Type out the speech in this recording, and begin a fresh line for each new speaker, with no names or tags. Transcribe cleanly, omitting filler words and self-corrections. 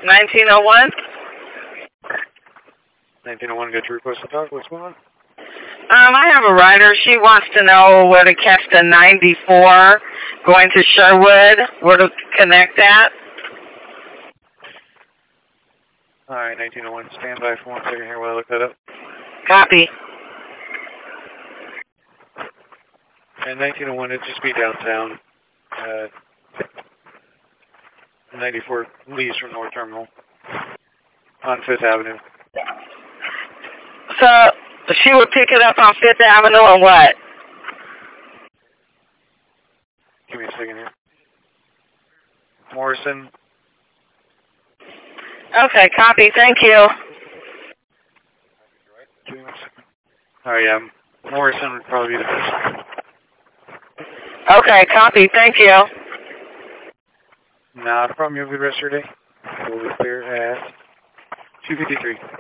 1901?
1901, got your request to talk. What's going on?
I have a rider. She wants to know where to catch the 94 going to Sherwood, where to connect at.
All right, 1901, stand by for 1 second here while I look that up.
Copy.
And 1901, it'd just be downtown. 94 leaves from North Terminal on 5th Avenue.
So she would pick it up on 5th Avenue and what?
Give me a second here. Morrison.
Okay, copy. Thank you.
Give me 1 second. Oh, yeah. Morrison would probably be the best.
Okay, copy. Thank you.
Not a problem. You have a good rest of your day. We'll be clear at 2:53.